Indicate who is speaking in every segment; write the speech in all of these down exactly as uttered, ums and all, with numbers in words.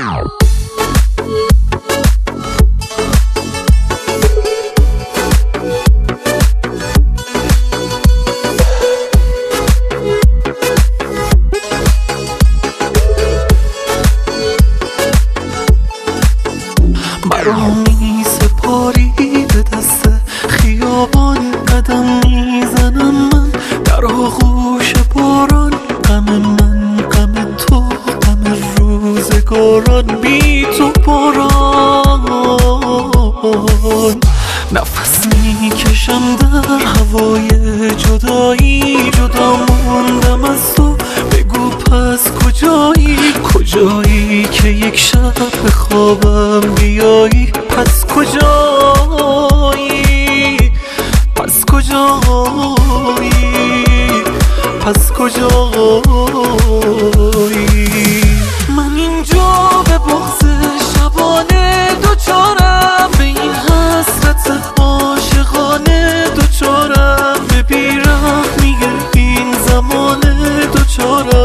Speaker 1: مرا می سپاری به دست خیابان، قدم میزنم من در آغوش باران. غم من غم تو، غم روزگاران بی تو باران. نفس میکشم در هوای جدایی، جدا موندم از تو. بگو پس کجایی، کجایی که یک شب به خوابم بیایی؟ پس کجایی، پس کجایی، پس کجایی؟ من اینجا به بغض شبانه دوچارم، به این حسرت عاشقانه دوچارم. به بیرحمیه این زمانه دوچارم،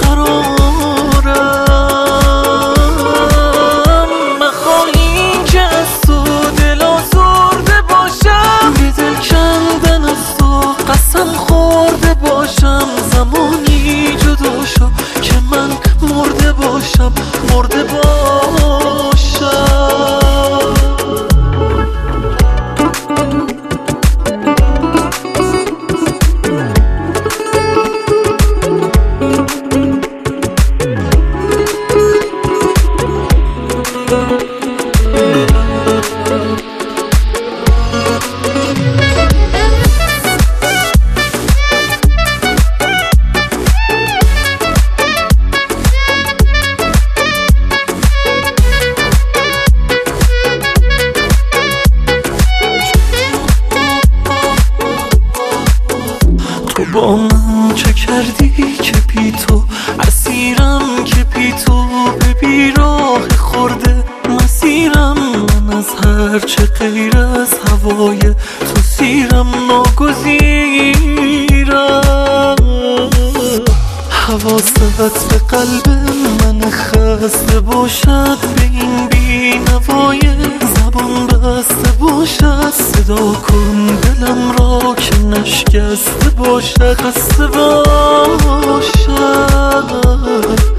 Speaker 1: بیقرارم. مخواهی که از تو دل آزرده باشم، به دل کندن از تو قسم خورده باشم. زمانی جدا شو که من مرده باشم، مرده باشم. تو با من چه کردی که بی تو اسیرم، که بی تو به بیراه خورده مسیرم. من از هر چه غیر از هوای تو سیرم، ناگزیرم. حواست به قلب من خسته باشد، به این بی نوای زبان بسته باشد. صدا کن دلم را که نشکسته باشد، خسته باشد.